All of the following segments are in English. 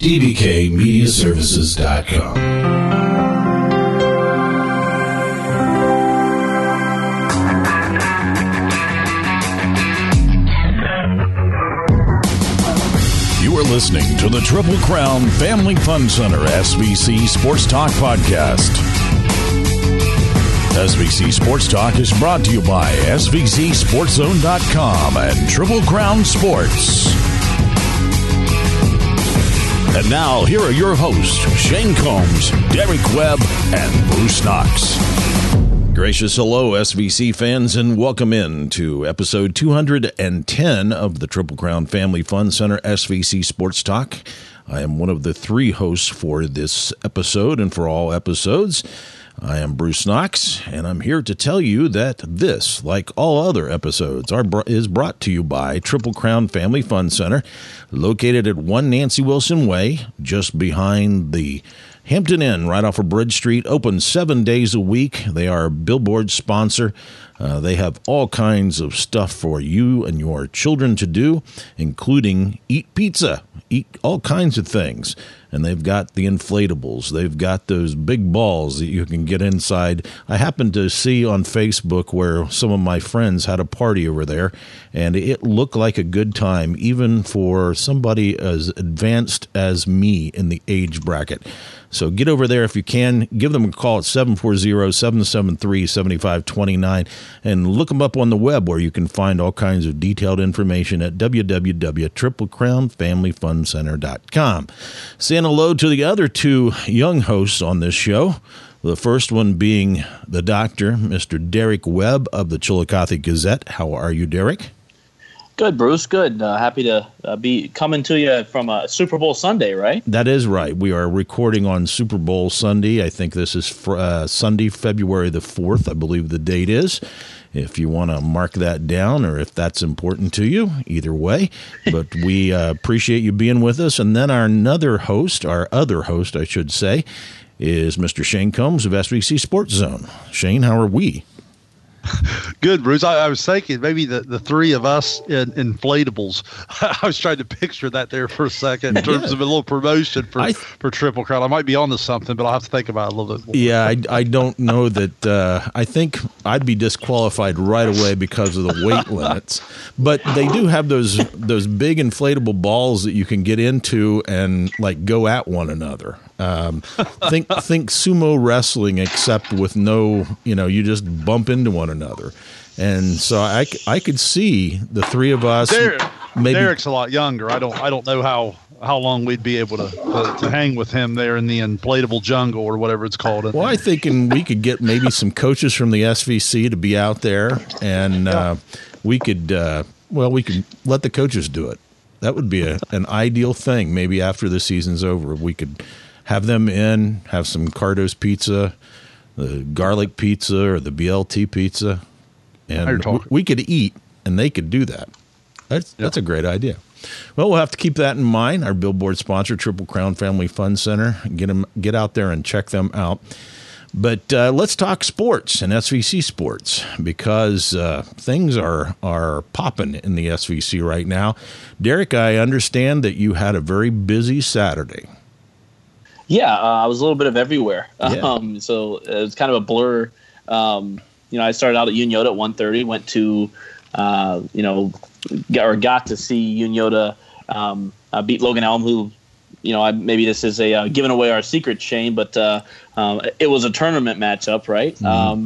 dbkmediaservices.com. You are listening to the Triple Crown Family Fun Center SVC Sports Talk Podcast. SVC Sports Talk is brought to you by SVCSportsZone.com and Triple Crown Sports. And now, here are your hosts, Shane Combs, Derek Webb, and Bruce Knox. Gracious hello, SVC fans, and welcome in to episode 210 of the Triple Crown Family Fun Center SVC Sports Talk. I am one of the three hosts for this episode and for all episodes. I am Bruce Knox, and I'm here to tell you that this, like all other episodes, is brought to you by Triple Crown Family Fun Center, located at 1 Nancy Wilson Way, just behind the Hampton Inn, right off of Bridge Street, open 7 days a week. They are a Billboard sponsor. They have all kinds of stuff for you and your children to do, including eat pizza, eat all kinds of things. And they've got the inflatables. They've got those big balls that you can get inside. I happened to see on Facebook where some of my friends had a party over there, and it looked like a good time, even for somebody as advanced as me in the age bracket. So get over there if you can. Give them a call at 740-773-7529 and look them up on the web where you can find all kinds of detailed information at www.triplecrownfamilyfuncenter.com. Saying hello to the other two young hosts on this show. The first one being the doctor, Mr. Derek Webb of the Chillicothe Gazette. How are you, Derek? Good, Bruce. Good. Happy to be coming to you from Super Bowl Sunday, right? That is right. We are recording on Super Bowl Sunday. I think this is Sunday, February the 4th, I believe the date is. If you want to mark that down or if that's important to you, either way. But we appreciate you being with us. And then our other host, I should say, is Mr. Shane Combs of SVC Sports Zone. Shane, how are we? Good, Bruce. I was thinking maybe the three of us in inflatables. I was trying to picture that there for a second in terms of a little promotion for Triple Crown. I might be onto something, but I'll have to think about it a little bit more. Yeah, I don't know that. I think I'd be disqualified right away because of the weight limits. But they do have those big inflatable balls that you can get into and like go at one another. Think sumo wrestling, except with no, you just bump into one another. And so I could see the three of us. Derek's a lot younger. I don't know how long we'd be able to hang with him there in the inflatable jungle or whatever it's called. Well, I'm thinking we could get maybe some coaches from the SVC to be out there, and we could let the coaches do it. That would be an ideal thing. Maybe after the season's over, we could have them in, have some Cardo's pizza, the garlic pizza or the BLT pizza, and we could eat, and they could do that. That's a great idea. Well, we'll have to keep that in mind. Our Billboard sponsor, Triple Crown Family Fun Center. Get out there and check them out. But let's talk sports and SVC sports because things are popping in the SVC right now. Derek, I understand that you had a very busy Saturday. Yeah, I was a little bit of everywhere. Yeah. So it was kind of a blur. I started out at Unioda at 1:30, went to, got to see Unioda beat Logan Elm, who, maybe this is a giving away our secret, Shane, but it was a tournament matchup, right?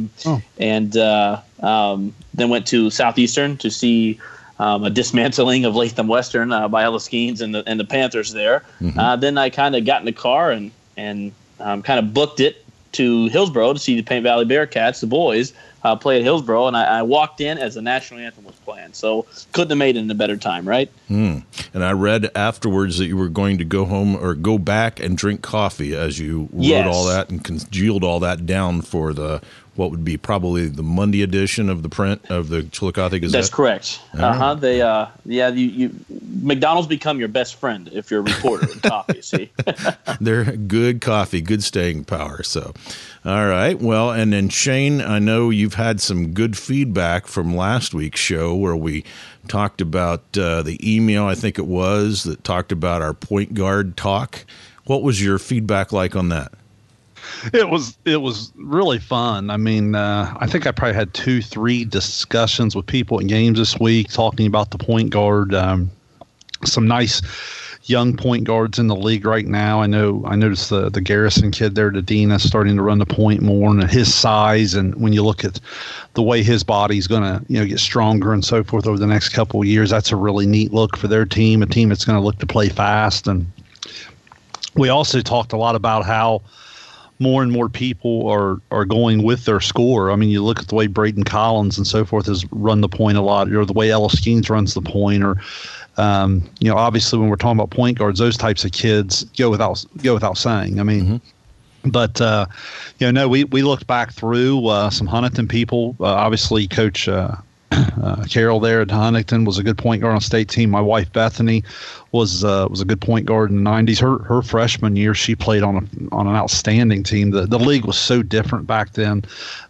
Mm-hmm. Then went to Southeastern to see a dismantling of Latham Western by Ellis Skeens and the Panthers there. Mm-hmm. Then I kind of got in the car and kind of booked it to Hillsboro to see the Paint Valley Bearcats, the boys, play at Hillsboro, and I walked in as the national anthem was playing. So couldn't have made it in a better time, right? And I read afterwards that you were going to go home or go back and drink coffee as you wrote all that and congealed all that down for the what would be probably the Monday edition of the print of the Chillicothe Gazette. That's correct. They McDonald's become your best friend if you're a reporter in coffee. See, they're good coffee, good staying power. So, all right. Well, and then Shane, I know you've had some good feedback from last week's show where we talked about the email, I think it was, that talked about our point guard talk. What was your feedback like on that? It was really fun. I mean, I think I probably had 2-3 discussions with people at games this week talking about the point guard. Some nice young point guards in the league right now. I noticed the Garrison kid there, Dedina, starting to run the point more, and his size. And when you look at the way his body's going to get stronger and so forth over the next couple of years, that's a really neat look for their team, a team that's going to look to play fast. And we also talked a lot about how more and more people are going with their score. I mean, you look at the way Braden Collins and so forth has run the point a lot, or the way Ellis Skeens runs the point, or obviously when we're talking about point guards, those types of kids go without saying. I mean, but we looked back through some Huntington people. Obviously, Coach Carroll there at Huntington was a good point guard on state team. My wife Bethany was a good point guard in the 90s. Her freshman year, she played on an outstanding team. The league was so different back then.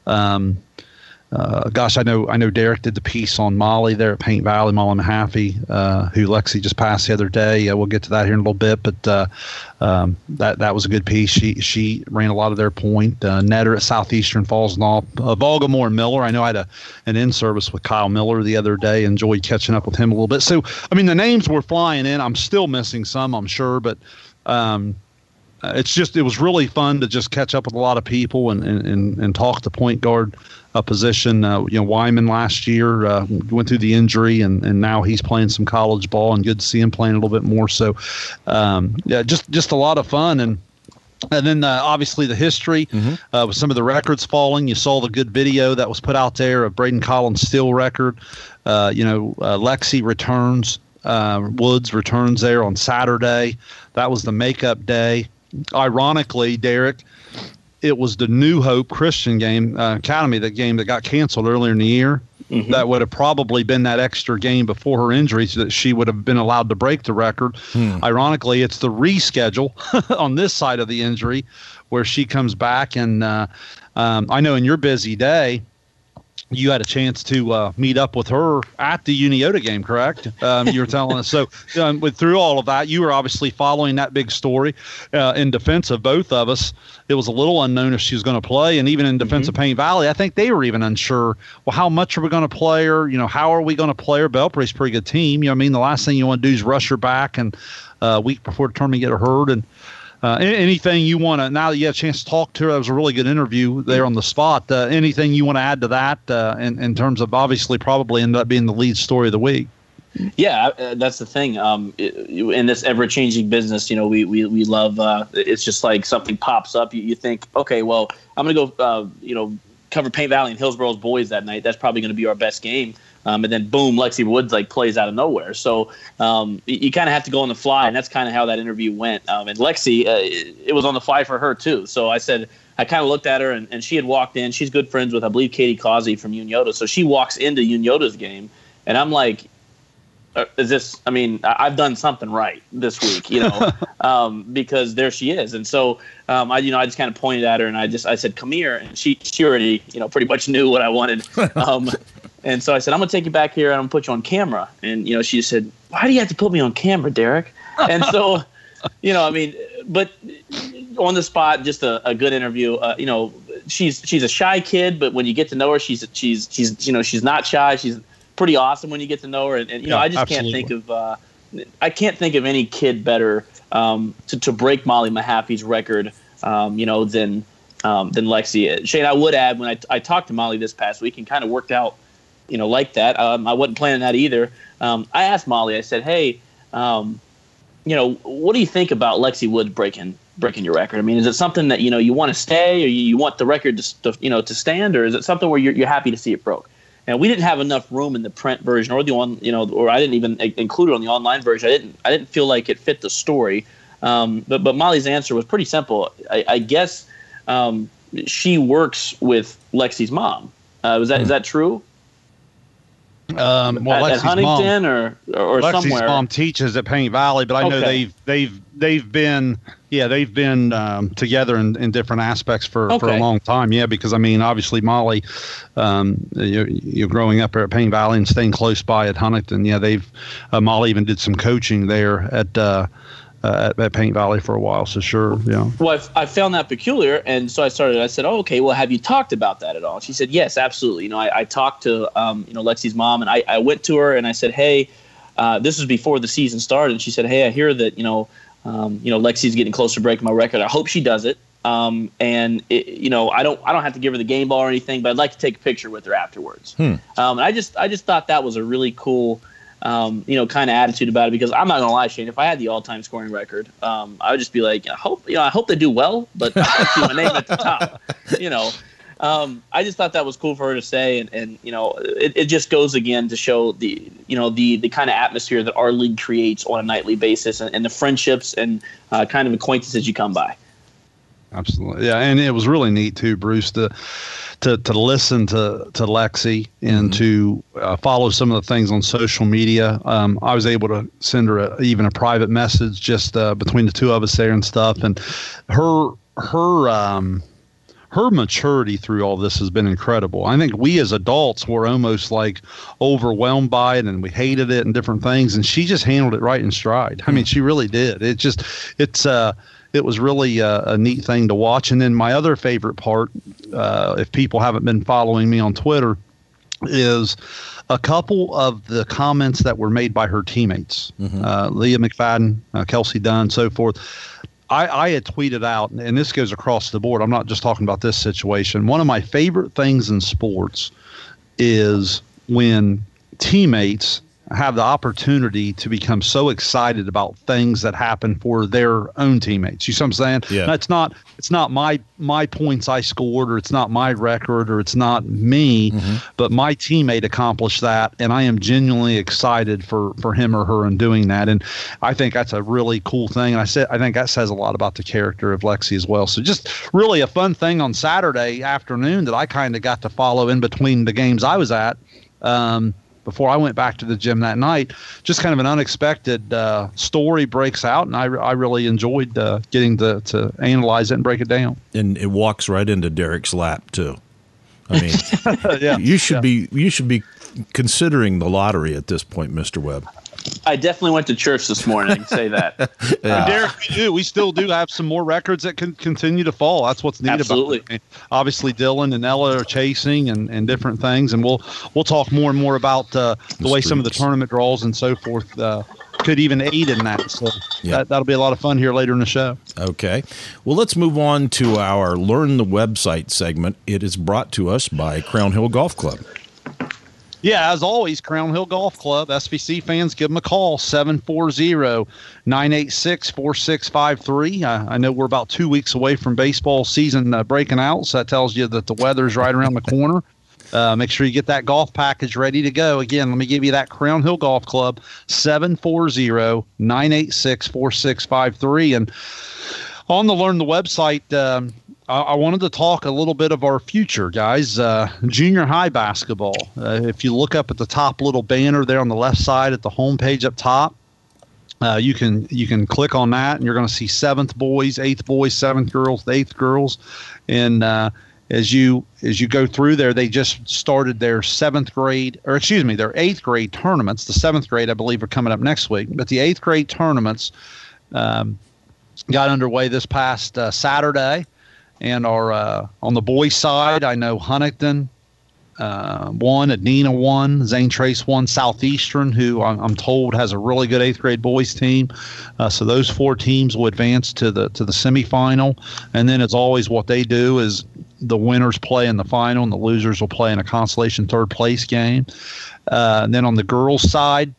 I know Derek did the piece on Molly there at Paint Valley, Molly Mahaffey, who Lexi just passed the other day. We'll get to that here in a little bit, but that was a good piece. She ran a lot of their point. Netter at Southeastern Falls and all. Volgamore and Miller. I know I had an in-service with Kyle Miller the other day. Enjoyed catching up with him a little bit. So, I mean, the names were flying in. I'm still missing some, I'm sure, but it was really fun to just catch up with a lot of people and talk the point guard position. Wyman last year went through the injury, and now he's playing some college ball, and good to see him playing a little bit more. So, just a lot of fun. And then obviously the history with some of the records falling. You saw the good video that was put out there of Braden Collins' steal record. Lexi returns. Woods returns there on Saturday. That was the makeup day. Ironically, Derek, it was the New Hope Christian game, Academy, that game that got canceled earlier in the year. That would have probably been that extra game before her injury so that she would have been allowed to break the record. Ironically, it's the reschedule on this side of the injury where she comes back. And I know in your busy day, you had a chance to meet up with her at the Uniota game, correct? You were telling us. So through all of that, you were obviously following that big story. In defense of both of us, it was a little unknown if she was going to play. And even in defense of Paint Valley, I think they were even unsure. Well, how much are we going to play her? How are we going to play her? Belpre's a pretty good team. The last thing you want to do is rush her back and a week before the tournament get her hurt. And anything you want to, now that you have a chance to talk to her, that was a really good interview there on the spot. Anything you want to add to that in terms of obviously probably ended up being the lead story of the week? Yeah, that's the thing. In this ever-changing business, we love. It's just like something pops up. You think, okay, well, I'm going to go, cover Paint Valley and Hillsboro's boys that night. That's probably going to be our best game. And then boom, Lexi Woods plays out of nowhere. So you kind of have to go on the fly, and that's kind of how that interview went. And Lexi, it was on the fly for her too. So I kind of looked at her, and she had walked in. She's good friends with, I believe, Katie Causey from Uniota. So she walks into Uniota's game, and I'm like, I've done something right this week, because there she is. And so I just kind of pointed at her, and I said, come here. And she already, pretty much knew what I wanted. And so I said, I'm going to take you back here and I'm going to put you on camera. And, she said, why do you have to put me on camera, Derek? And so, but on the spot, just a good interview. She's a shy kid, but when you get to know her, she's not shy. She's pretty awesome when you get to know her. And I just absolutely can't think of any kid better to break Molly Mahaffey's record, than Lexi. Shane, I would add, when I talked to Molly this past week and kind of worked out, like that. I wasn't planning that either. I asked Molly, I said, hey, what do you think about Lexi Woods breaking your record? I mean, is it something that, you want to stay, or you want the record to stand, or is it something where you're happy to see it broke? And we didn't have enough room in the print version or or I didn't even include it on the online version. I didn't feel like it fit the story. But Molly's answer was pretty simple. I guess, she works with Lexi's mom. Is that true? Well, at Huntington or Lexi's somewhere. mom teaches at Paint Valley, but I know they've been together in different aspects for a long time. Yeah, because I mean, obviously Molly, you're growing up at Paint Valley and staying close by at Huntington. Yeah, Molly even did some coaching there at Paint Valley for a while. So sure, yeah. Well, I found that peculiar, and so I said, "Oh, okay. Well, have you talked about that at all?" She said, "Yes, absolutely." You know, I talked to Lexi's mom, and I went to her and I said, "Hey, this was before the season started." And she said, "Hey, I hear that Lexi's getting close to breaking my record. I hope she does it. And I don't have to give her the game ball or anything, but I'd like to take a picture with her afterwards." And I just thought that was a really cool. Kind of attitude about it, because I'm not gonna lie, Shane, if I had the all-time scoring record, I would just be like, I hope they do well, but I want to see my name at the top. I just thought that was cool for her to say, and it just goes again to show the kind of atmosphere that our league creates on a nightly basis, and the friendships and kind of acquaintances you come by. Absolutely, yeah, and it was really neat too, Bruce, to listen to Lexi and to follow some of the things on social media. I was able to send her even a private message just between the two of us there and stuff. And her maturity through all this has been incredible. I think we as adults were almost like overwhelmed by it, and we hated it and different things. And she just handled it right in stride. I mean, she really did. It was really a neat thing to watch. And then my other favorite part, if people haven't been following me on Twitter, is a couple of the comments that were made by her teammates, Leah McFadden, Kelsey Dunn, so forth. I had tweeted out, and this goes across the board. I'm not just talking about this situation. One of my favorite things in sports is when teammates have the opportunity to become so excited about things that happen for their own teammates. You see what I'm saying? Yeah. Now, it's not my points I scored, or it's not my record, or it's not me, but my teammate accomplished that, and I am genuinely excited for him or her in doing that. And I think that's a really cool thing. And I think that says a lot about the character of Lexi as well. So just really a fun thing on Saturday afternoon that I kind of got to follow in between the games I was at. Before I went back to the gym that night, just kind of an unexpected story breaks out, and I really enjoyed getting to analyze it and break it down. And it walks right into Derek's lap too. I mean, yeah, you should be considering the lottery at this point, Mr. Webb. I definitely went to church this morning. I can say that. Derek, we still do have some more records that can continue to fall. That's what's neat about it. I mean, obviously, Dylan and Ella are chasing and different things, and we'll talk more and more about the way some of the tournament draws and so forth could even aid in that. So that'll be a lot of fun here later in the show. Okay. Well, let's move on to our Learn the Website segment. It is brought to us by Crown Hill Golf Club. Yeah, as always, Crown Hill Golf Club, SVC fans, give them a call, 740-986-4653. I know we're about 2 weeks away from baseball season breaking out, so that tells you that the weather's right around the corner. Make sure you get that golf package ready to go. Again, let me give you that Crown Hill Golf Club, 740-986-4653. And on the Learn the Website, I wanted to talk a little bit of our future, guys. Junior high basketball. If you look up at the top little banner there on the left side at the homepage up top, you can click on that, and you're going to see 7th boys, 8th boys, 7th girls, 8th girls, and as you go through there, they just started their 8th grade tournaments. The 7th grade, I believe, are coming up next week, but the 8th grade tournaments got underway this past Saturday. And our on the boys' side, I know Huntington won, Adena won, Zane Trace won, Southeastern, who I'm told has a really good 8th grade boys team. So those 4 teams will advance to the semifinal. And then, as always, what they do is the winners play in the final, and the losers will play in a consolation 3rd place game. And then on the girls' side,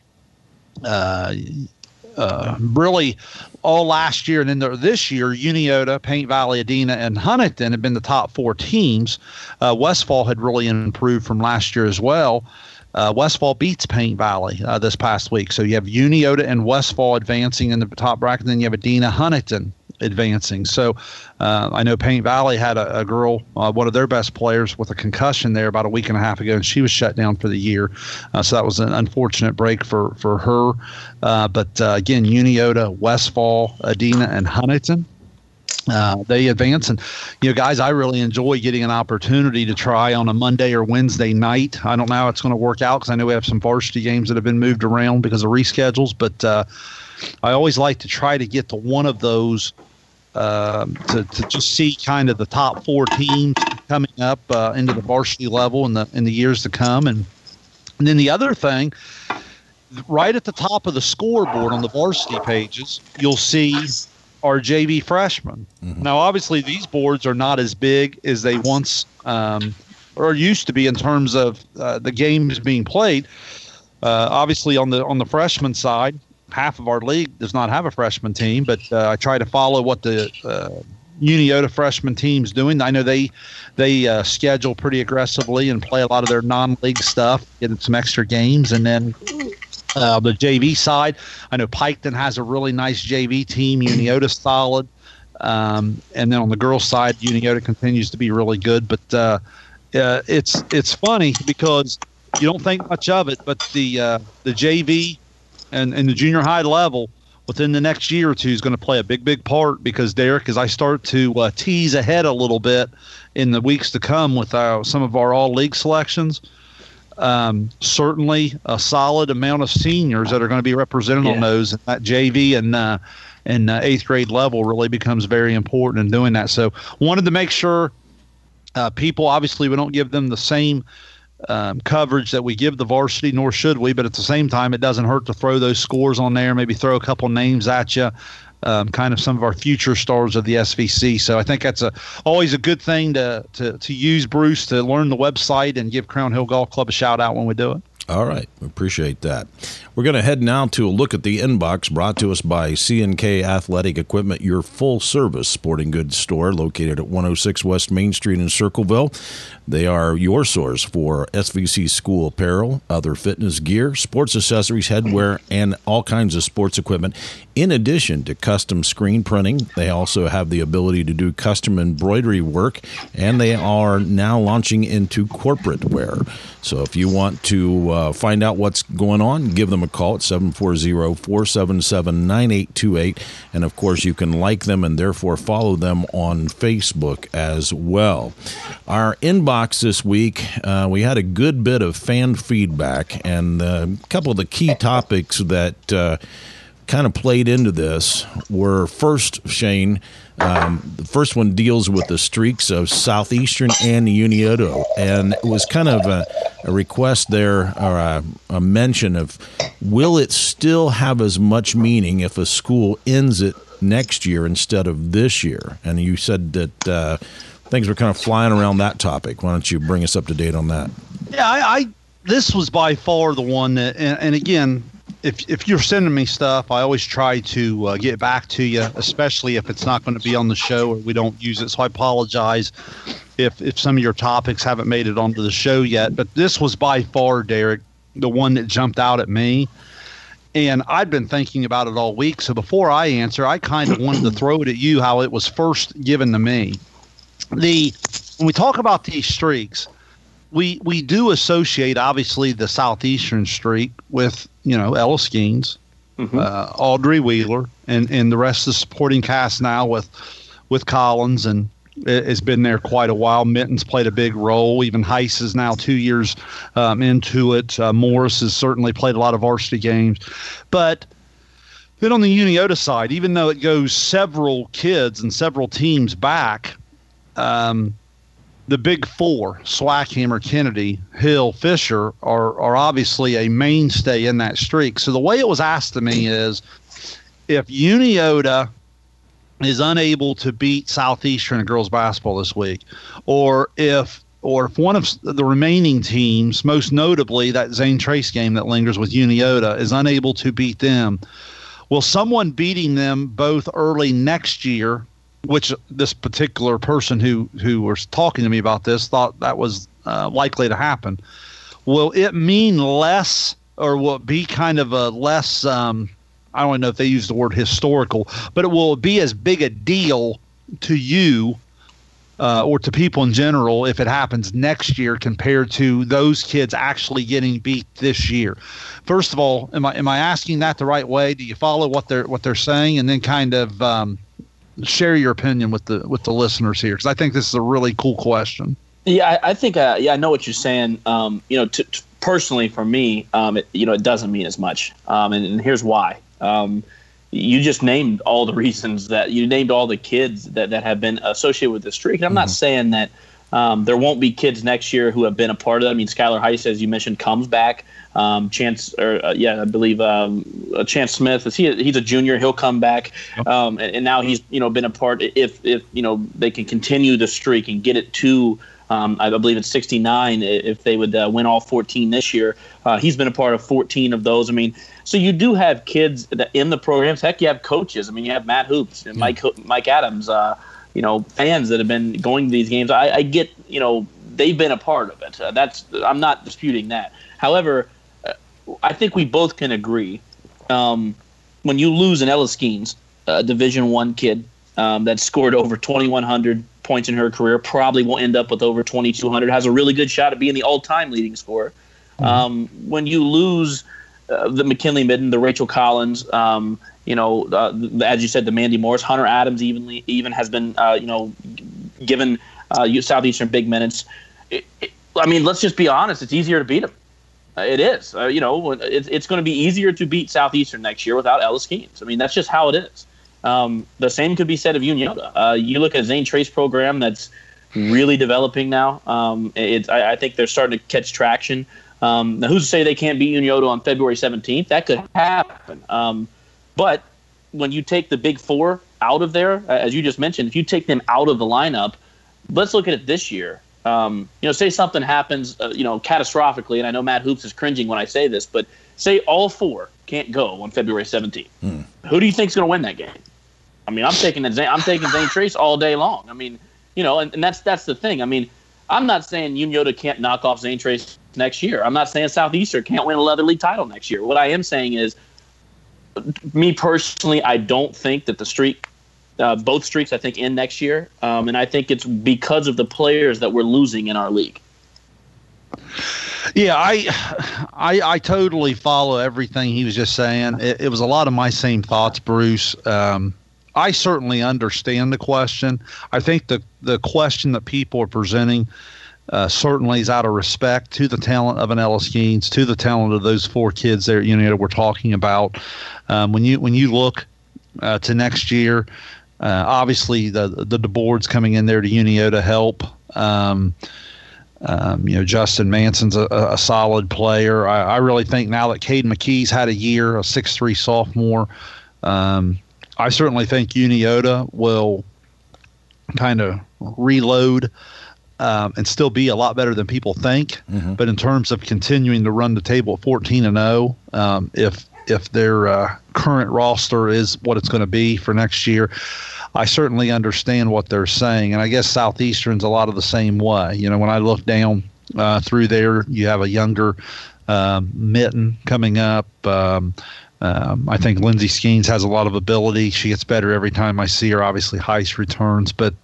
really all last year and then this year, Uniota, Paint Valley, Adena, and Huntington have been the top 4 teams. Westfall had really improved from last year as well. Westfall beats Paint Valley this past week. So you have Uniota and Westfall advancing in the top bracket. Then you have Adena, Huntington advancing. So I know Paint Valley had a girl, one of their best players, with a concussion there about a week and a half ago, and she was shut down for the year. So that was an unfortunate break for her. But again, Uniota, Westfall, Adena, and Huntington, they advance. And, guys, I really enjoy getting an opportunity to try on a Monday or Wednesday night. I don't know how it's going to work out because I know we have some varsity games that have been moved around because of reschedules, but I always like to try to get to one of those to just see kind of the top 4 teams coming up into the varsity level in the years to come. And then the other thing, right at the top of the scoreboard on the varsity pages, you'll see our JV freshmen. Mm-hmm. Now, obviously, these boards are not as big as they once or used to be in terms of the games being played. Obviously, on the freshman side, half of our league does not have a freshman team, but I try to follow what the Uniota freshman team's doing. I know they schedule pretty aggressively and play a lot of their non-league stuff, getting some extra games. And then the JV side, I know Piketon has a really nice JV team. Uniota's solid. And then on the girls' side, Uniota continues to be really good. But it's funny because you don't think much of it, but the JV and the junior high level within the next year or two is going to play a big part, because, Derek, as I start to tease ahead a little bit in the weeks to come with some of our all-league selections, certainly a solid amount of seniors that are going to be represented on those. And that JV and 8th grade level really becomes very important in doing that. So wanted to make sure people, obviously we don't give them the same coverage that we give the varsity, nor should we, but at the same time, it doesn't hurt to throw those scores on there, maybe throw a couple names at you, kind of some of our future stars of the SVC. So I think that's always a good thing to use, Bruce, to learn the website and give Crown Hill Golf Club a shout out when we do it. All right. Appreciate that. We're going to head now to a look at the inbox brought to us by C&K Athletic Equipment, your full-service sporting goods store located at 106 West Main Street in Circleville. They are your source for SVC school apparel, other fitness gear, sports accessories, headwear, and all kinds of sports equipment. In addition to custom screen printing, they also have the ability to do custom embroidery work, and they are now launching into corporate wear. So if you want to find out what's going on, give them a call at 740-477-9828. And, of course, you can like them and therefore follow them on Facebook as well. Our inbox this week, we had a good bit of fan feedback, and a couple of the key topics that kind of played into this were, first, Shane, the first one deals with the streaks of Southeastern and Uniota, and it was kind of a request there, or a mention of, will it still have as much meaning if a school ends it next year instead of this year? And you said that things were kind of flying around that topic. Why don't you bring us up to date on that? Yeah, this was by far the one that, and again, if you're sending me stuff, I always try to get back to you, especially if it's not going to be on the show or we don't use it. So I apologize if some of your topics haven't made it onto the show yet. But this was by far, Derek, the one that jumped out at me. And I'd been thinking about it all week. So before I answer, I kind of wanted to throw it at you how it was first given to me. When we talk about these streaks, we do associate, obviously, the Southeastern streak with, Ella Skeens, Audrey Wheeler, and the rest of the supporting cast now with Collins, and it's been there quite a while. Mitten's played a big role. Even Heiss is now 2 years into it. Morris has certainly played a lot of varsity games. But then on the Uniota side, even though it goes several kids and several teams back, the big four, Swackhammer, Kennedy, Hill, Fisher, are obviously a mainstay in that streak. So the way it was asked to me is, if Uniota is unable to beat Southeastern in girls basketball this week, or if one of the remaining teams, most notably that Zane Trace game that lingers with Uniota, is unable to beat them, will someone beating them both early next year, which this particular person who was talking to me about this thought that was likely to happen, will it mean less, or will it be kind of a less I don't know if they use the word historical, but it will be as big a deal to you or to people in general if it happens next year compared to those kids actually getting beat this year. First of all, am I asking that the right way? Do you follow what they're saying, and then kind of share your opinion with the listeners here, because I think this is a really cool question. Yeah, I think I know what you're saying. Personally for me, it doesn't mean as much, and here's why. You just named all the reasons that you named all the kids that have been associated with the streak. And I'm not saying that there won't be kids next year who have been a part of it. I mean, Skylar Heise, as you mentioned, comes back. Chance Smith, he's a junior. He'll come back. And now he's been a part. If they can continue the streak and get it to I believe it's 69 if they would win all 14 this year. He's been a part of 14 of those. I mean, so you do have kids that in the programs. Heck, you have coaches. I mean, you have Matt Hoops and Mike Adams, fans that have been going to these games. I get, they've been a part of it. I'm not disputing that. However, I think we both can agree when you lose an Ella Skeens, a Division I kid that scored over 2,100 points in her career, probably will end up with over 2,200, has a really good shot at being the all-time leading scorer. When you lose the McKinley Midden, the Rachel Collins, as you said, the Mandy Morris, Hunter Adams even has been, given Southeastern big minutes. Let's just be honest. It's easier to beat them. It is. It's going to be easier to beat Southeastern next year without Ella Skeens. I mean, that's just how it is. The same could be said of Unioda. You look at Zane Trace program that's really developing now. I think they're starting to catch traction. Now, who's to say they can't beat Unioda on February 17th? That could happen. But when you take the Big Four out of there, as you just mentioned, if you take them out of the lineup, let's look at it this year. Say something happens, catastrophically, and I know Matt Hoops is cringing when I say this, but say all four can't go on February 17th. Who do you think is going to win that game? I mean, I'm taking Zane Trace all day long. I mean, and that's the thing. I mean, I'm not saying Unioda can't knock off Zane Trace next year. I'm not saying Southeastern can't win a leather league title next year. What I am saying is, me personally, I don't think that the streak, both streaks, I think, end next year. And I think it's because of the players that we're losing in our league. Yeah, I totally follow everything he was just saying. It was a lot of my same thoughts, Bruce. I certainly understand the question. I think the question that people are presenting certainly is out of respect to the talent of an Ella Skeens, to the talent of those four kids there, we're talking about. When you look to next year, obviously the board's coming in there to Unioda help. Justin Manson's a solid player. I really think now that Caden McKee's had a year, a 6'3" sophomore, I certainly think Unioda will kind of reload and still be a lot better than people think. But in terms of continuing to run the table at 14-0, if their current roster is what it's going to be for next year, I certainly understand what they're saying. And I guess Southeastern's a lot of the same way. When I look down through there, you have a younger Mitten coming up. I think Lindsay Skeens has a lot of ability. She gets better every time I see her. Obviously, Heise returns. But,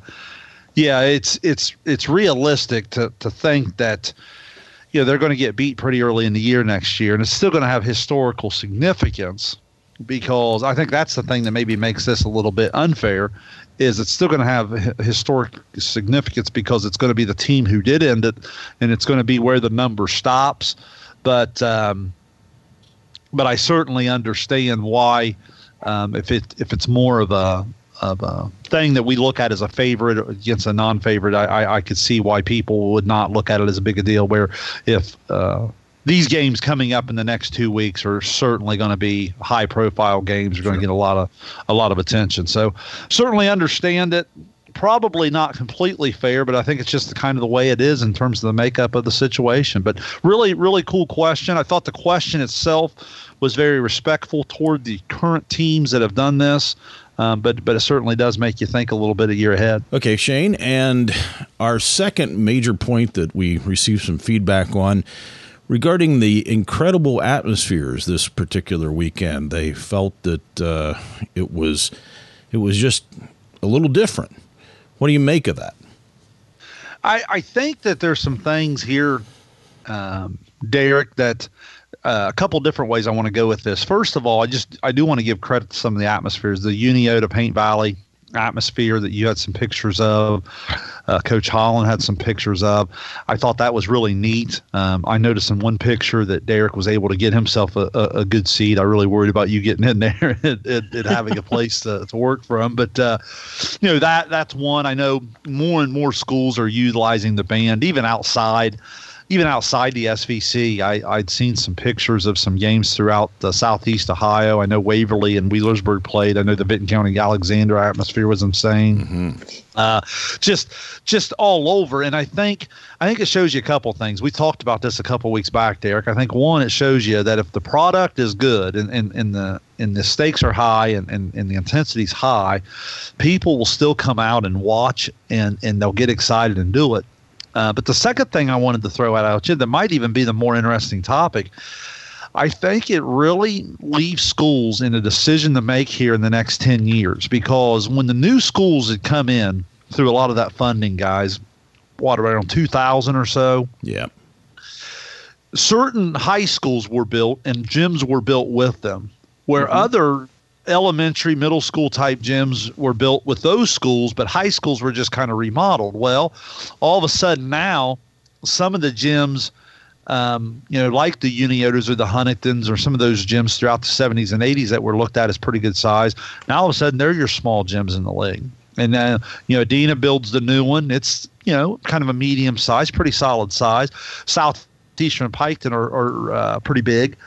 it's realistic to think that they're going to get beat pretty early in the year next year. And it's still going to have historical significance, because I think that's the thing that maybe makes this a little bit unfair, is it's still going to have historic significance because it's going to be the team who did end it, and it's going to be where the number stops. But I certainly understand why, if it's more of a thing that we look at as a favorite against a non-favorite, I could see why people would not look at it as a big a deal. Where if these games coming up in the next 2 weeks are certainly going to be high-profile games. Are going to get a lot of attention. So certainly understand it. Probably not completely fair, but I think it's just the kind of the way it is in terms of the makeup of the situation. But really, really cool question. I thought the question itself was very respectful toward the current teams that have done this. But it certainly does make you think a little bit a year ahead. Okay, Shane, and our second major point that we received some feedback on regarding the incredible atmospheres this particular weekend. They felt that it was just a little different. What do you make of that? I think that there's some things here, Derek, that a couple different ways I want to go with this. First of all, I do want to give credit to some of the atmospheres. The Uniota Paint Valley atmosphere that you had some pictures of, Coach Holland had some pictures of. I thought that was really neat. I noticed in one picture that Derek was able to get himself a good seat. I really worried about you getting in there and having a place to work from. But, that's one. I know more and more schools are utilizing the band, even outside the SVC. I'd seen some pictures of some games throughout Southeast Ohio. I know Waverly and Wheelersburg played. I know the Benton County Alexander atmosphere was insane. Just all over. And I think it shows you a couple things. We talked about this a couple weeks back, Derek. I think one, it shows you that if the product is good and the stakes are high and the intensity's high, people will still come out and watch and they'll get excited and do it. But the second thing I wanted to throw out you that might even be the more interesting topic, I think it really leaves schools in a decision to make here in the next 10 years, because when the new schools had come in through a lot of that funding, guys, around 2000 or so? Yeah. Certain high schools were built and gyms were built with them, where other elementary, middle school type gyms were built with those schools, but high schools were just kind of remodeled. Well, all of a sudden now, some of the gyms, like the Uniotas or the Huntingtons or some of those gyms throughout the 70s and 80s that were looked at as pretty good size, now all of a sudden they're your small gyms in the league. And then, Adena builds the new one. It's, kind of a medium size, pretty solid size. Southeastern and Piketon are pretty big.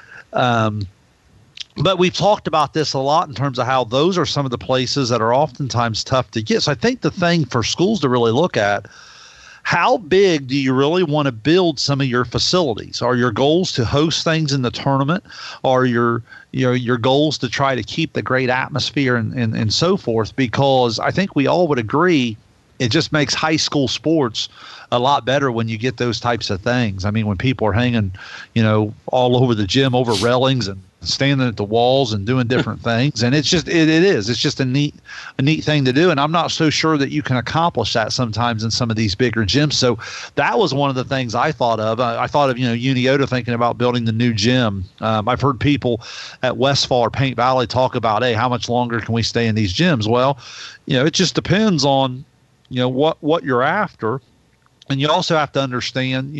But we've talked about this a lot in terms of how those are some of the places that are oftentimes tough to get. So I think the thing for schools to really look at, how big do you really want to build some of your facilities? Are your goals to host things in the tournament? Are your goals to try to keep the great atmosphere and so forth? Because I think we all would agree it just makes high school sports a lot better when you get those types of things. I mean, when people are hanging, all over the gym over railings and standing at the walls and doing different things. And it's just a neat thing to do. And I'm not so sure that you can accomplish that sometimes in some of these bigger gyms. So that was one of the things I thought of. I thought of, Uniota thinking about building the new gym. I've heard people at Westfall or Paint Valley talk about, hey, how much longer can we stay in these gyms? Well, it just depends on, what you're after. And you also have to understand,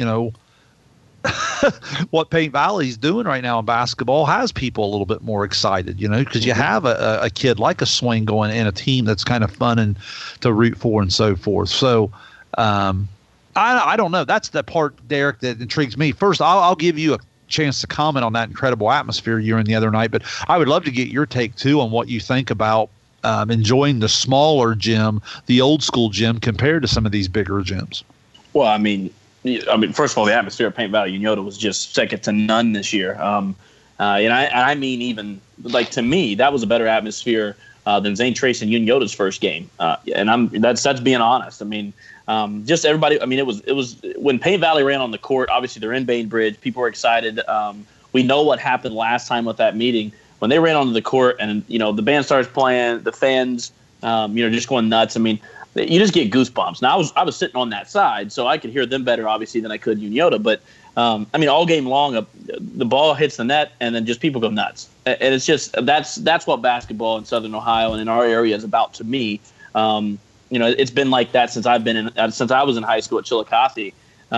what Paint Valley is doing right now in basketball has people a little bit more excited, because you have a kid like a Swing going in a team that's kind of fun and to root for and so forth. So I don't know. That's the part, Derek, that intrigues me. First, I'll give you a chance to comment on that incredible atmosphere you were in the other night, but I would love to get your take too on what you think about enjoying the smaller gym, the old school gym, compared to some of these bigger gyms. Well, I mean, first of all, the atmosphere at Paint Valley Uniota was just second to none this year. And I mean, even like to me, that was a better atmosphere than Zane Trace and Uniota's first game. And that's being honest. I mean, just everybody. I mean, it was when Paint Valley ran on the court. Obviously, they're in Bainbridge. People were excited. We know what happened last time with that meeting when they ran onto the court, and the band starts playing, the fans, just going nuts. I mean, you just get goosebumps. Now I was sitting on that side, so I could hear them better, obviously, than I could Uniota. But all game long, the ball hits the net, and then just people go nuts. And it's just that's what basketball in Southern Ohio and in our area is about to me. It's been like that since I was in high school at Chillicothe.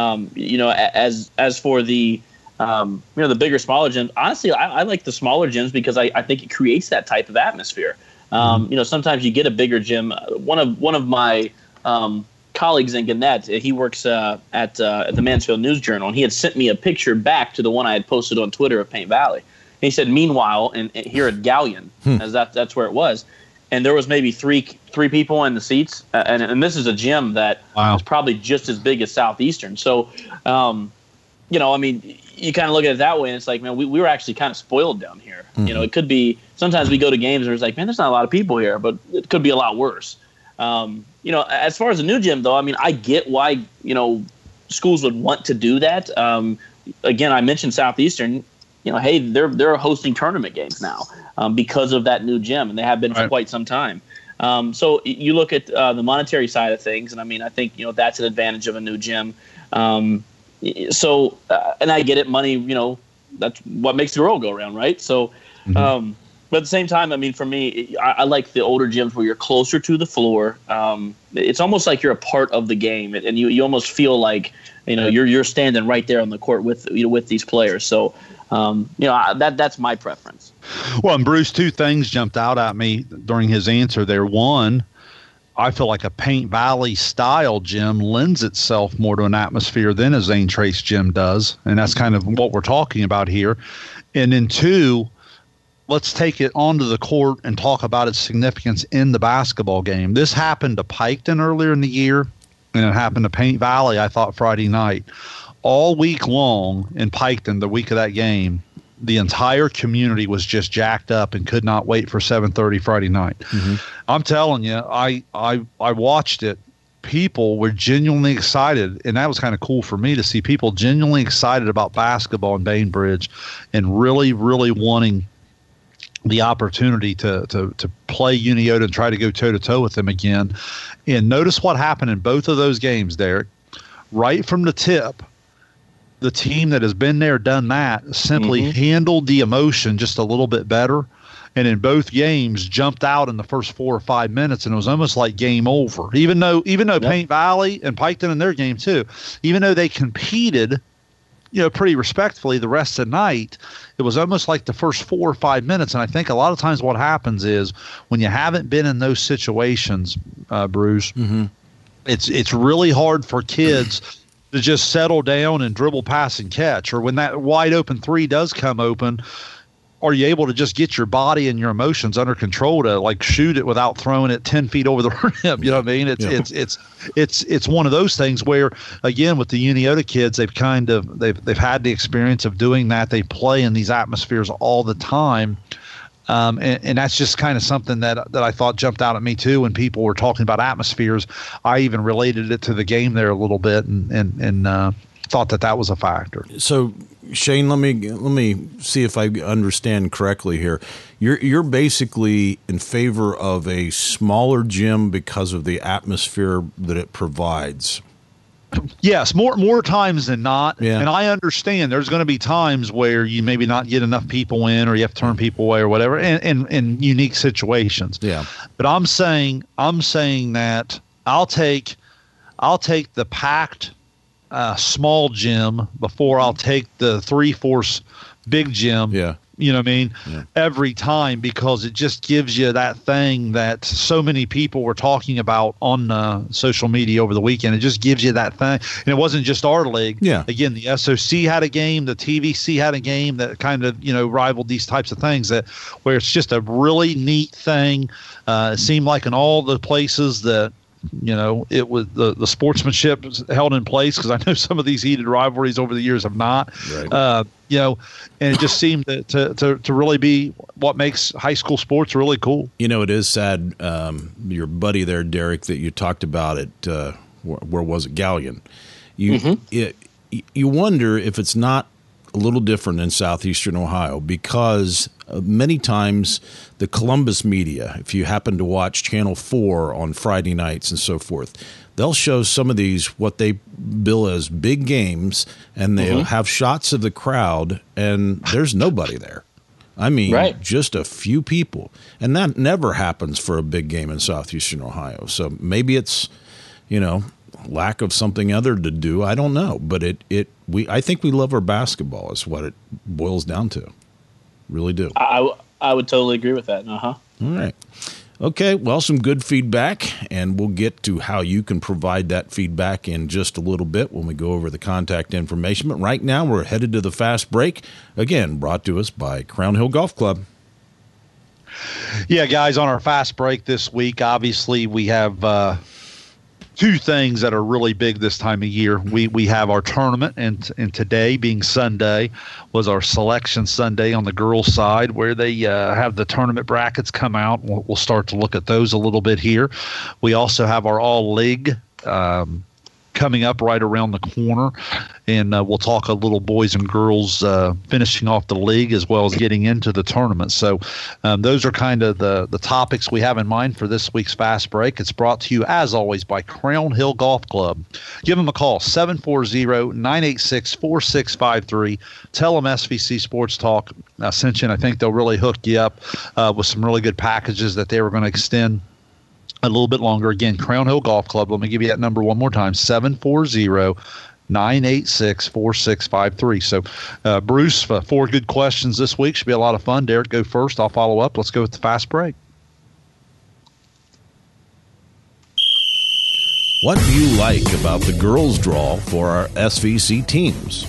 As for the the bigger, smaller gyms, honestly, I like the smaller gyms because I think it creates that type of atmosphere. Sometimes you get a bigger gym. One of my colleagues in Gannett, he works at the Mansfield News Journal, and he had sent me a picture back to the one I had posted on Twitter of Paint Valley. And he said, meanwhile, and here at Gallion, as that's where it was, and there was maybe three people in the seats, and this is a gym that is probably just as big as Southeastern. So, you kind of look at it that way, and it's like, man, we were actually kind of spoiled down here. Mm-hmm. It could be sometimes we go to games and it's like, man, there's not a lot of people here, but it could be a lot worse. As far as a new gym, though, I mean, I get why schools would want to do that. again, I mentioned Southeastern. Hey, they're hosting tournament games now because of that new gym, and they have been for quite some time. So you look at the monetary side of things, and I think that's an advantage of a new gym. And I get it, money. That's what makes the world go around, right? So, but at the same time, for me, I like the older gyms where you're closer to the floor. It's almost like you're a part of the game, and you almost feel like you're standing right there on the court with these players. So. That's my preference. Well, and Bruce, two things jumped out at me during his answer there. One, I feel like a Paint Valley style gym lends itself more to an atmosphere than a Zane Trace gym does. And that's kind of what we're talking about here. And then two, let's take it onto the court and talk about its significance in the basketball game. This happened to Piketon earlier in the year, and it happened to Paint Valley, I thought, Friday night. All week long in Piketon, the week of that game, the entire community was just jacked up and could not wait for 7:30 Friday night. I'm telling you, I watched it. People were genuinely excited, and that was kind of cool for me to see people genuinely excited about basketball in Bainbridge and really, really wanting the opportunity to play Uniota and try to go toe-to-toe with them again. And notice what happened in both of those games, Derek. Right from the tip, the team that has been there, done that, simply handled the emotion just a little bit better. And in both games, jumped out in the first 4 or 5 minutes, and it was almost like game over. Even though Paint Valley and Piketon in their game too, even though they competed, pretty respectfully the rest of the night, it was almost like the first 4 or 5 minutes. And I think a lot of times what happens is when you haven't been in those situations, Bruce, it's really hard for kids to just settle down and dribble, pass, and catch. Or when that wide open three does come open, are you able to just get your body and your emotions under control to like shoot it without throwing it 10 feet over the rim? You know what I mean? It's one of those things where, again, with the Uniota kids, they've had the experience of doing that. They play in these atmospheres all the time. And that's just kind of something that I thought jumped out at me too when people were talking about atmospheres. I even related it to the game there a little bit and thought that was a factor. So, Shane, let me see if I understand correctly here. You're basically in favor of a smaller gym because of the atmosphere that it provides. Yes, more times than not. Yeah. And I understand there's going to be times where you maybe not get enough people in, or you have to turn people away or whatever, in unique situations. Yeah. But I'm saying that I'll take the packed small gym before I'll take the 3/4 big gym. Yeah. You know what I mean? Yeah. Every time, because it just gives you that thing that so many people were talking about on social media over the weekend. It just gives you that thing. And it wasn't just our league. Yeah. Again, the SOC had a game, the TVC had a game that kind of, rivaled these types of things where it's just a really neat thing. It seemed like in all the places that, it was the sportsmanship held in place, because I know some of these heated rivalries over the years have not. Right. And it just seemed to really be what makes high school sports really cool. It is sad. Your buddy there, Derek, that you talked about at where was it, Galleon? You wonder if it's not a little different in southeastern Ohio, because many times the Columbus media, if you happen to watch Channel 4 on Friday nights and so forth, they'll show some of these, what they bill as big games, and they'll have shots of the crowd, and there's nobody there. I mean, just a few people. And that never happens for a big game in southeastern Ohio. So maybe it's, lack of something other to do. I don't know. But I think we love our basketball is what it boils down to. Really do. I would totally agree with that. All right. Okay, well, some good feedback, and we'll get to how you can provide that feedback in just a little bit when we go over the contact information. But right now, we're headed to the fast break, again, brought to us by Crown Hill Golf Club. Yeah, guys, on our fast break this week, obviously we have two things that are really big this time of year. We have our tournament, and today, being Sunday, was our selection Sunday on the girls' side, where they have the tournament brackets come out. We'll start to look at those a little bit here. We also have our all-league coming up right around the corner, and we'll talk a little boys and girls finishing off the league as well as getting into the tournament. So those are kind of the topics we have in mind for this week's Fast Break. It's brought to you, as always, by Crown Hill Golf Club. Give them a call, 740-986-4653. Tell them SVC Sports Talk sent you, and I think they'll really hook you up with some really good packages that they were going to extend a little bit longer. Again, Crown Hill Golf Club. Let me give you that number one more time, 740-986-4653. So, Bruce, 4 good questions this week. Should be a lot of fun. Derek, go first. I'll follow up. Let's go with the Fast Break. What do you like about the girls' draw for our SVC teams?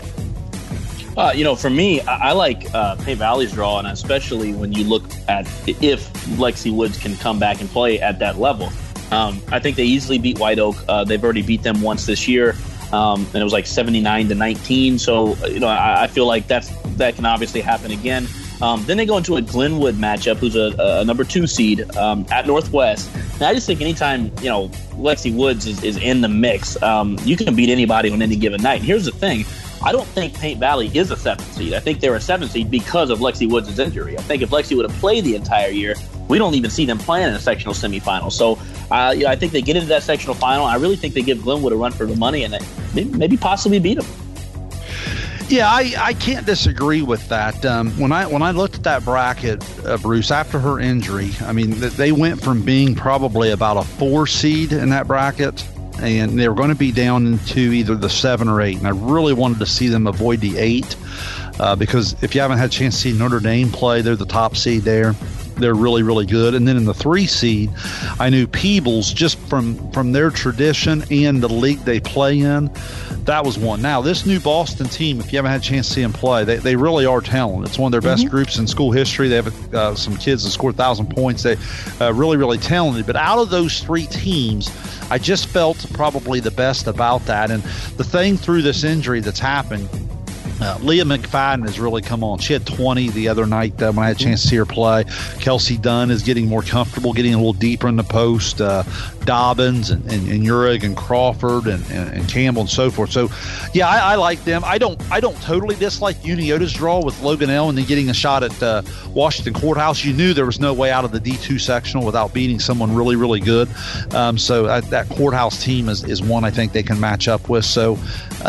For me, I like Paint Valley's draw, and especially when you look at if Lexi Woods can come back and play at that level. I think they easily beat White Oak. They've already beat them once this year, and it was like 79-19. So, I feel like that can obviously happen again. Then they go into a Glenwood matchup, who's a number 2 seed at Northwest. And I just think anytime, Lexi Woods is in the mix, you can beat anybody on any given night. And here's the thing. I don't think Paint Valley is a 7th seed. I think they're a 7th seed because of Lexi Woods' injury. I think if Lexi would have played the entire year, we don't even see them playing in a sectional semifinal. So I think they get into that sectional final. I really think they give Glenwood a run for the money and maybe possibly beat them. Yeah, I can't disagree with that. When I looked at that bracket, Bruce, after her injury, I mean, they went from being probably about a 4 seed in that bracket, and they were going to be down into either the 7 or 8. And I really wanted to see them avoid the 8 because if you haven't had a chance to see Notre Dame play, they're the top seed there. They're really, really good. And then in the 3 seed, I knew Peebles, just from their tradition and the league they play in, that was one. Now, this new Boston team, if you haven't had a chance to see them play, they really are talented. It's one of their best groups in school history. They have some kids that scored 1,000 points. They really, really talented. But out of those 3 teams, I just felt probably the best about that. And the thing through this injury that's happened, Leah McFadden has really come on. She had 20 the other night when I had a chance to see her play. Kelsey Dunn is getting more comfortable, getting a little deeper in the post. Dobbins and Urig and Crawford and Campbell and so forth. So, yeah, I like them. I don't totally dislike Uniota's draw with Logan L and then getting a shot at Washington Courthouse. You knew there was no way out of the D2 sectional without beating someone really, really good. So that Courthouse team is one I think they can match up with. So,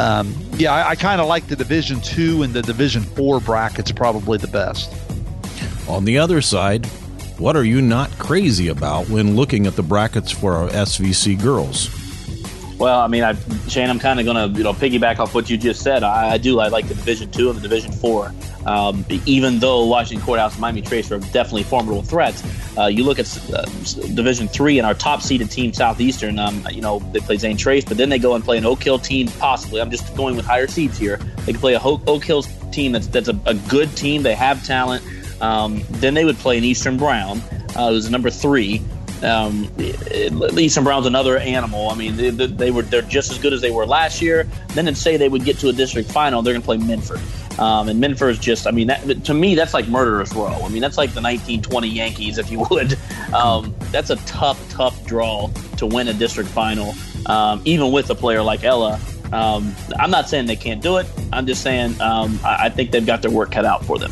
I kind of like the Division 2 and the Division 4 brackets probably the best. On the other side, what are you not crazy about when looking at the brackets for our SVC girls? Well, I mean, Shane, I'm kind of going to piggyback off what you just said. I like the Division 2 and the Division 4. Even though Washington Courthouse and Miami Trace are definitely formidable threats, you look at Division 3 and our top seeded team, Southeastern. They play Zane Trace, but then they go and play an Oak Hill team. Possibly, I'm just going with higher seeds here. They can play a Oak Hill team that's a good team. They have talent. Then they would play an Eastern Brown, who's a number 3. Eastern Brown's another animal. I mean, they're just as good as they were last year. Then to say they would get to a district final, they're going to play Minford. And Minford is just, to me, that's like murderous row. I mean, that's like the 1920 Yankees, if you would. That's a tough draw to win a district final, even with a player like Ella. I'm not saying they can't do it. I'm just saying I think they've got their work cut out for them.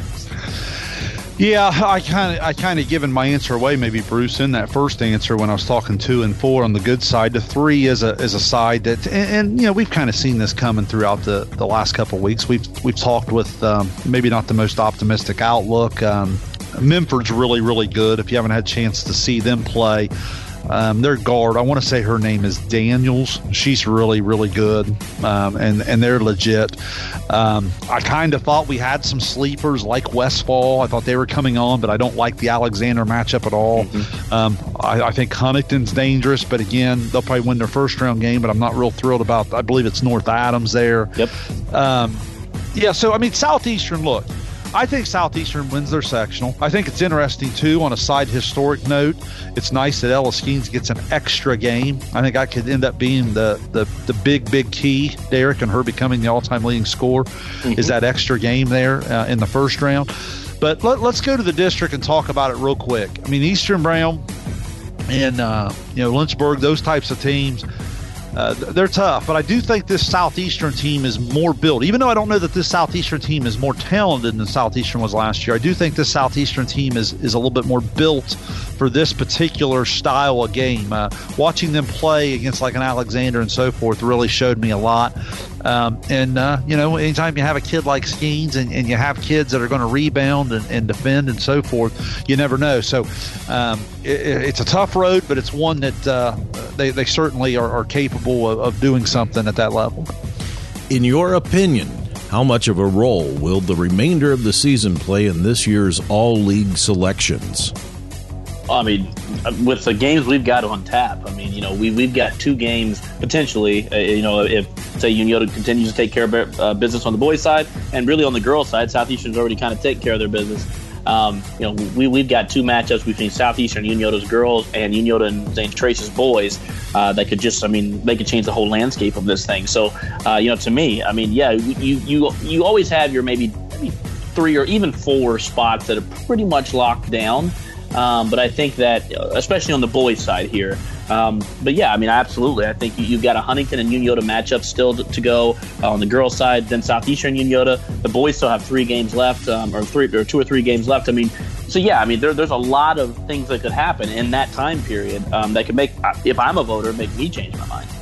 Yeah, I kind of given my answer away, maybe, Bruce, in that first answer when I was talking 2 and 4 on the good side. The 3 is a side that, and we've kind of seen this coming throughout the last couple of weeks. We've talked with maybe not the most optimistic outlook. Minford's really, really good. If you haven't had a chance to see them play, their guard, I want to say her name is Daniels. She's really, really good, and they're legit. I kind of thought we had some sleepers like Westfall. I thought they were coming on, but I don't like the Alexander matchup at all. I think Huntington's dangerous, but again, they'll probably win their first round game, but I'm not real thrilled about, I believe it's North Adams there. Yep. So, Southeastern, look, I think Southeastern wins their sectional. I think it's interesting, too, on a side historic note. It's nice that Ella Skeens gets an extra game. I think that could end up being the big key, Derek, and her becoming the all-time leading scorer, is that extra game there in the first round. But let's go to the district and talk about it real quick. Eastern Brown and Lynchburg, those types of teams, they're tough. But I do think this Southeastern team is more built. Even though I don't know that this Southeastern team is more talented than Southeastern was last year, I do think this Southeastern team is a little bit more built for this particular style of game. Watching them play against like an Alexander and so forth really showed me a lot. Anytime you have a kid like Skeens and you have kids that are going to rebound and defend and so forth, you never know. So it's a tough road, but it's one that they certainly are capable of doing something at that level. In your opinion, how much of a role will the remainder of the season play in this year's all-league selections? I mean, with the games we've got on tap, I mean, we've got 2 games potentially. If say Unioto continues to take care of business on the boys' side, and really on the girls' side, Southeastern's already kind of taken care of their business. We've got 2 matchups between Southeastern Unioto's girls and Unioto and St. Trace's boys that could they could change the whole landscape of this thing. So, to me, I mean, yeah, you always have your maybe 3 or even 4 spots that are pretty much locked down. But I think that, especially on the boys' side here, but yeah, I mean, absolutely. I think you've got a Huntington and Unioto matchup still to go on the girls' side. Then Southeastern Unioto, the boys still have 3 games left, or 2 or 3 games left. I mean, so yeah, I mean, there's a lot of things that could happen in that time period that could make, if I'm a voter, make me change my mind.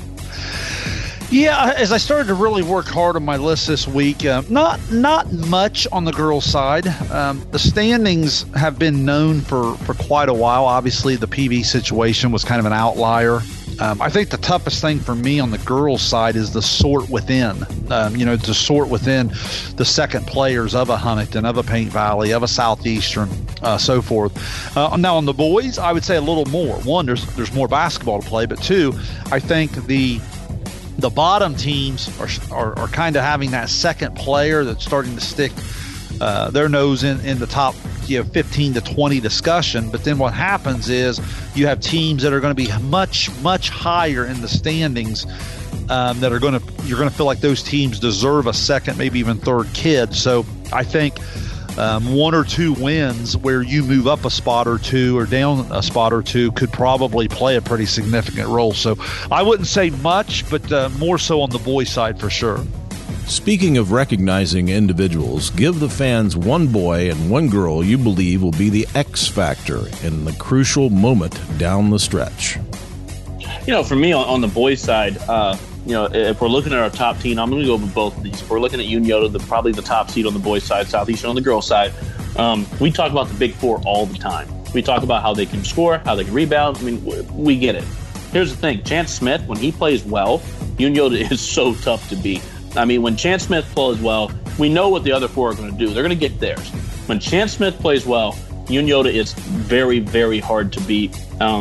Yeah, as I started to really work hard on my list this week, not much on the girls' side. The standings have been known for quite a while. Obviously, the PV situation was kind of an outlier. I think the toughest thing for me on the girls' side is the sort within, to sort within the second players of a Huntington, of a Paint Valley, of a Southeastern, so forth. Now, on the boys, I would say a little more. One, there's more basketball to play, but 2, I think the bottom teams are kind of having that second player that's starting to stick their nose in the top 15 to 20 discussion. But then what happens is you have teams that are going to be much, much higher in the standings that you're going to feel like those teams deserve a second, maybe even third kid. So I think 1 or 2 wins where you move up a spot or 2 or down a spot or 2 could probably play a pretty significant role. So I wouldn't say much, but more so on the boys' side for sure. Speaking of recognizing individuals, give the fans 1 boy and 1 girl you believe will be the X factor in the crucial moment down the stretch. For me on the boys' side, if we're looking at our top team, I'm going to go with both of these. If we're looking at Unioto, probably the top seed on the boys' side, Southeastern on the girls' side. We talk about the Big 4 all the time. We talk about how they can score, how they can rebound. I mean, we get it. Here's the thing. Chance Smith, when he plays well, Unioto is so tough to beat. I mean, when Chance Smith plays well, we know what the other 4 are going to do. They're going to get theirs. When Chance Smith plays well, Unioto is very, very hard to beat.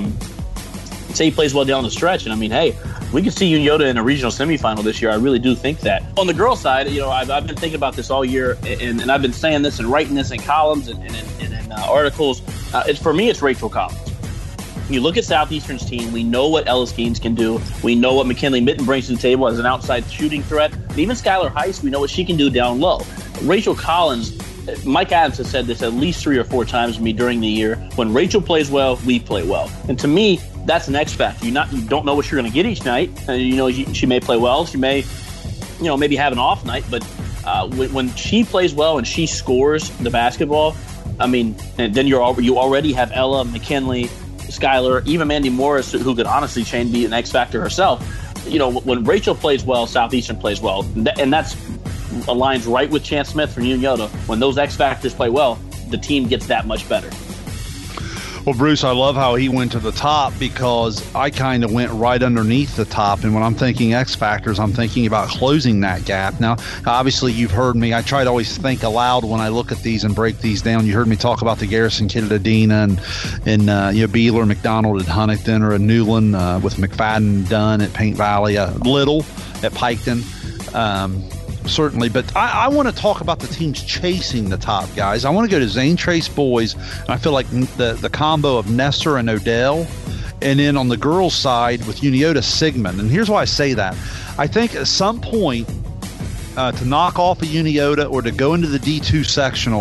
Say he plays well down the stretch, and I mean, hey, we could see Unioto in a regional semifinal this year. I really do think that. On the girls' side, I've been thinking about this all year, and I've been saying this and writing this in columns and in articles. For me, it's Rachel Collins. You look at Southeastern's team, we know what Ella Skeens can do. We know what McKinley Mitten brings to the table as an outside shooting threat. And even Skylar Heist, we know what she can do down low. Rachel Collins, Mike Adams has said this at least 3 or 4 times to me during the year. When Rachel plays well, we play well. And to me, that's an X factor. You don't know what you're going to get each night. She may play well. She may, maybe have an off night. But when she plays well and she scores the basketball, I mean, and then you already have Ella, McKinley, Skylar, even Mandy Morris, who could honestly be an X factor herself. When Rachel plays well, Southeastern plays well, and that's aligns right with Chance Smith from Unioto. When those X factors play well, the team gets that much better. Well, Bruce, I love how he went to the top because I kind of went right underneath the top. And when I'm thinking X factors, I'm thinking about closing that gap. Now, obviously, you've heard me. I try to always think aloud when I look at these and break these down. You heard me talk about the Garrison kid at Adena and Beeler, McDonald at Huntington, or a Newland with McFadden Dunn at Paint Valley, Little at Piketon. Certainly, but I want to talk about the teams chasing the top guys. I want to go to Zane Trace boys, and I feel like the combo of Nesser and Odell, and then on the girls' side with Unioto Sigmund. And here's why I say that. I think at some point to knock off a Unioto or to go into the D2 sectional,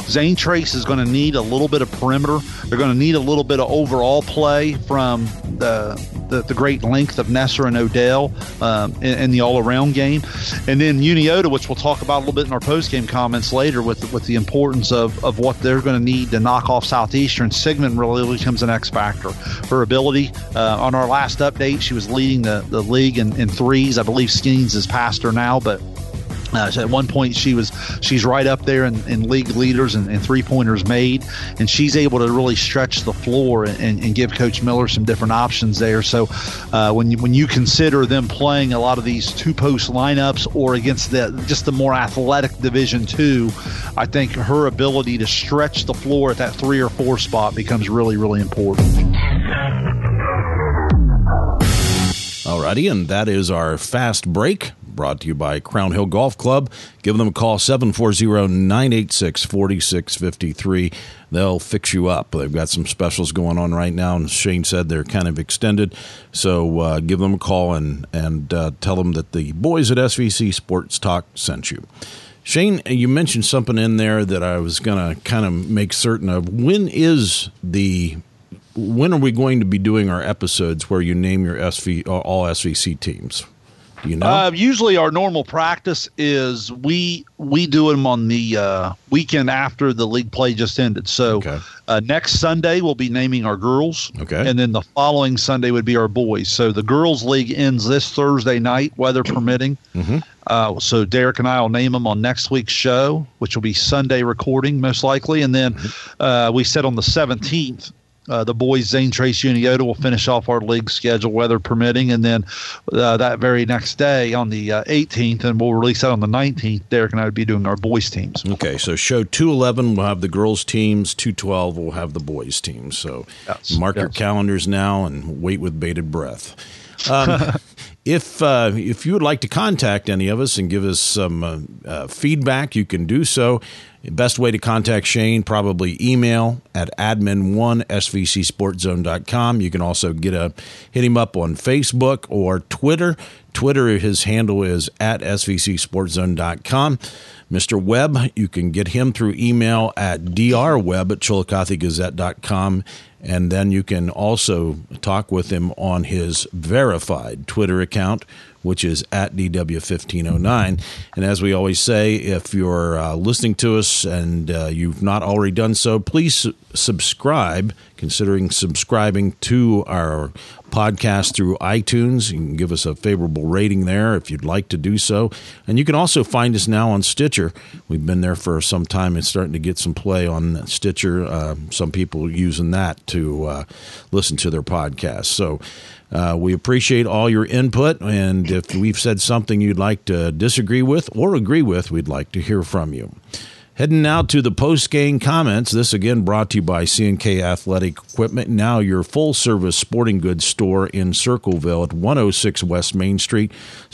Zane Trace is going to need a little bit of perimeter. They're going to need a little bit of overall play from the great length of Nesser and Odell in the all-around game. And then Uniota, which we'll talk about a little bit in our post-game comments later with the importance of what they're going to need to knock off Southeastern. Sigmund really becomes an X factor. Her ability, on our last update, she was leading the league in threes. I believe Skeens has passed her now, but at one point she's right up there in league leaders and three-pointers made, and she's able to really stretch the floor and give Coach Miller some different options there. So when you consider them playing a lot of these two-post lineups or against the more athletic Division II, I think her ability to stretch the floor at that 3 or 4 spot becomes really, really important. Alrighty, and that is our fast break, brought to you by Crown Hill Golf Club. Give them a call, 740-986-4653. They'll fix you up. They've got some specials going on right now, and Shane said they're kind of extended. So give them a call and tell them that the boys at SVC Sports Talk sent you. Shane, you mentioned something in there that I was going to kind of make certain of. When are we going to be doing our episodes where you name your all SVC teams? Do you know? Usually our normal practice is we do them on the weekend after the league play just ended. So next Sunday we'll be naming our girls. Okay. And then the following Sunday would be our boys. So the girls league ends this Thursday night, weather permitting. Mm-hmm. So Derek and I will name them on next week's show, which will be Sunday recording most likely. And then we said on the 17th, the boys, Zane Trace, Uniota, will finish off our league schedule, weather permitting, and then that very next day on the 18th, and we'll release that on the 19th, Derek and I will be doing our boys' teams. Okay, so show 211 will have the girls' teams, 212 will have the boys' teams. So mark your calendars now and wait with bated breath. If you would like to contact any of us and give us some feedback, you can do so. The best way to contact Shane, probably email at admin1svcsportzone.com. You can also hit him up on Facebook or Twitter. Twitter, his handle is at svcsportzone.com. Mr. Webb, you can get him through email at drwebb@chillicothegazette.com. And then you can also talk with him on his verified Twitter account, which is at DW1509. And as we always say, if you're listening to us and you've not already done so, please subscribe, considering subscribing to our podcast through iTunes. You can give us a favorable rating there if you'd like to do so. And you can also find us now on Stitcher. We've been there for some time and starting to get some play on Stitcher. Some people using that to listen to their podcasts. So we appreciate all your input, and if we've said something you'd like to disagree with or agree with, we'd like to hear from you. Heading now to the post-game comments. This again brought to you by C&K Athletic Equipment, now your full-service sporting goods store in Circleville at 106 West Main Street,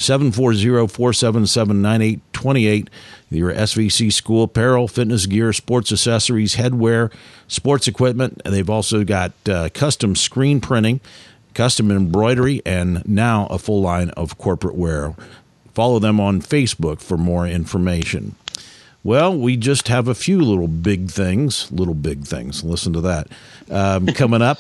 740-477-9828. Your SVC school apparel, fitness gear, sports accessories, headwear, sports equipment. They've also got custom screen printing, custom embroidery, and now a full line of corporate wear. Follow them on Facebook for more information. Well, we just have a few little big things. Listen to that. Coming up,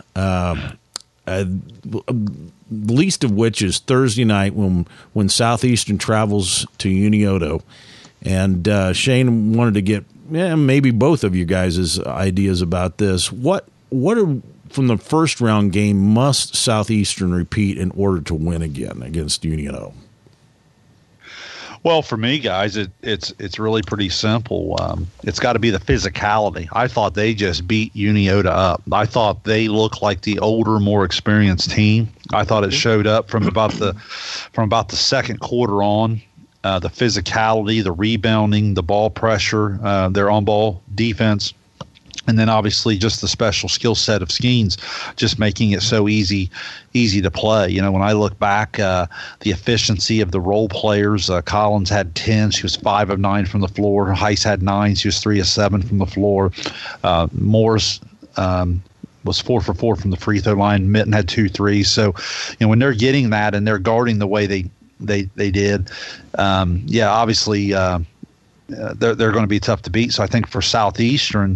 least of which is Thursday night when Southeastern travels to Unioto. And Shane wanted to get maybe both of you guys' ideas about this. What are, from the first round game, must Southeastern repeat in order to win again against Unioto? Well, for me, guys, it's really pretty simple. It's got to be the physicality. I thought they just beat Uniota up. I thought they looked like the older, more experienced team. I thought it showed up from about the second quarter on. The physicality, the rebounding, the ball pressure, their on-ball defense. And then obviously just the special skill set of Skeens, just making it so easy to play. You know, when I look back, the efficiency of the role players, Collins had 10. She was 5 of 9 from the floor. Heiss had 9. She was 3 of 7 from the floor. Morris was 4 for 4 from the free throw line. Mitten had 2 threes. So, you know, when they're getting that and they're guarding the way they did, obviously they're going to be tough to beat. So I think for Southeastern,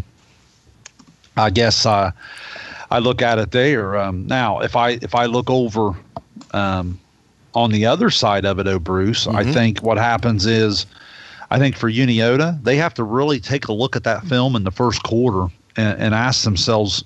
I guess I look at it there. Now, if I look over on the other side of it, Bruce, I think what happens is, I think for Uniota, they have to really take a look at that film in the first quarter and ask themselves,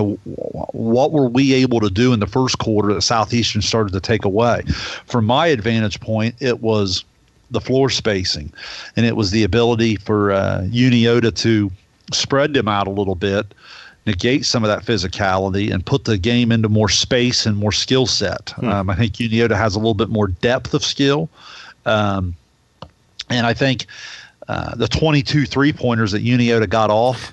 what were we able to do in the first quarter that Southeastern started to take away? From my advantage point, it was the floor spacing, and it was the ability for Uniota to spread them out a little bit, negate some of that physicality, and put the game into more space and more skill set. I think Uniota has a little bit more depth of skill. And I think the 22 3-pointers that Uniota got off,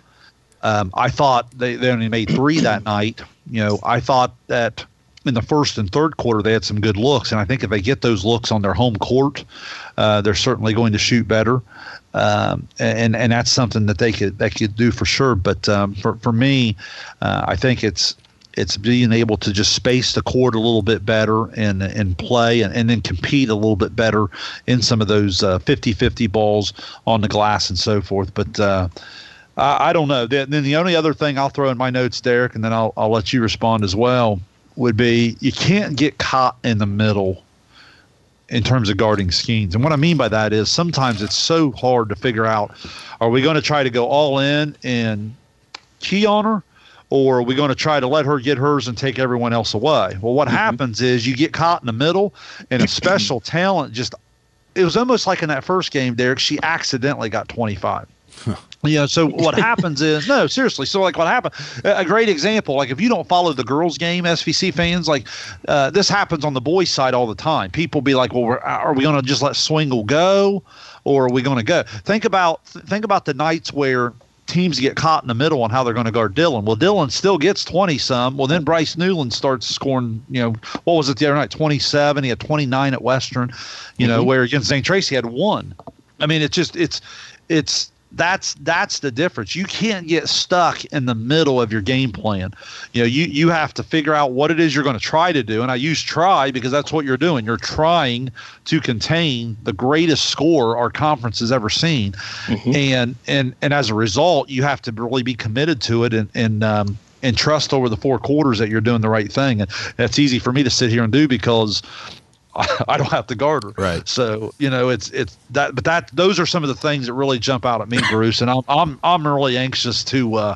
I thought they only made 3 that night. I thought that in the first and third quarter they had some good looks, and I think if they get those looks on their home court, they're certainly going to shoot better. And that's something that they could do for sure. But for me, I think it's being able to just space the court a little bit better and play and then compete a little bit better in some of those 50-50 balls on the glass and so forth. But I don't know. Then the only other thing I'll throw in my notes, Derek, and then I'll let you respond as well, would be you can't get caught in the middle in terms of guarding schemes. And what I mean by that is sometimes it's so hard to figure out, are we going to try to go all in and key on her, or are we going to try to let her get hers and take everyone else away? Well, what happens is you get caught in the middle, and a special talent it was almost like in that first game, Derek, she accidentally got 25. So what happens is, no, seriously. So like what happened, a great example, like if you don't follow the girls game, SVC fans, like this happens on the boys side all the time. People be like, well, are we going to just let Swingle go, or are we going to go? Think about the nights where teams get caught in the middle on how they're going to guard Dillon. Well, Dillon still gets 20 some. Well, then Bryce Newland starts scoring, what was it the other night? 27. He had 29 at Western, where against St. Tracy had 1. I mean, that's the difference. You can't get stuck in the middle of your game plan. You have to figure out what it is you're going to try to do. And I use try because that's what you're doing. You're trying to contain the greatest score our conference has ever seen. And as a result, you have to really be committed to it and trust over the 4 quarters that you're doing the right thing. And that's easy for me to sit here and do because I don't have to guard her. Right. So, it's that, but those are some of the things that really jump out at me, Bruce. And I'm really anxious to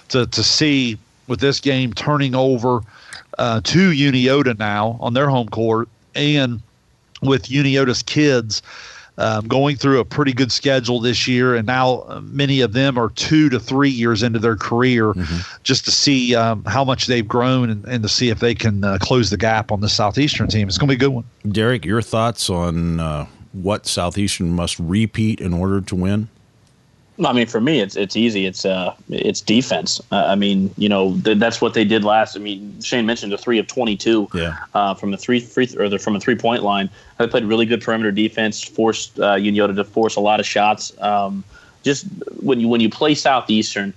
see with this game turning over to Uniota now on their home court, and with Uniota's kids going through a pretty good schedule this year, and now many of them are 2 to 3 years into their career, just to see how much they've grown and to see if they can close the gap on the Southeastern team. It's going to be a good one. Derek, your thoughts on what Southeastern must repeat in order to win? I mean, for me, it's easy. It's defense. That's what they did last. I mean, Shane mentioned the 3 of 22 from the from a 3-point line. They played really good perimeter defense, forced Uniota to force a lot of shots. Just when you play Southeastern,